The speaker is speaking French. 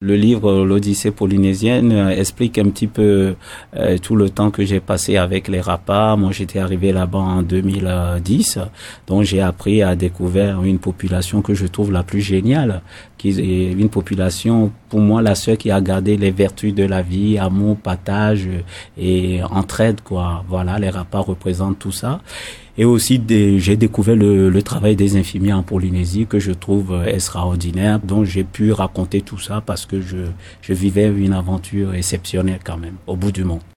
Le livre L'Odyssée polynésienne explique un petit peu tout le temps que j'ai passé avec les Rapas. Moi, j'étais arrivé là-bas en 2010, donc j'ai appris à découvrir une population que je trouve la plus géniale, qui est une population, pour moi, la seule qui a gardé les vertus de la vie, amour, partage et entraide, quoi. Voilà, les Rapas représentent tout ça. Et aussi, j'ai découvert le travail des infirmiers en Polynésie que je trouve extraordinaire. Donc, j'ai pu raconter tout ça parce que je vivais une aventure exceptionnelle quand même, au bout du monde.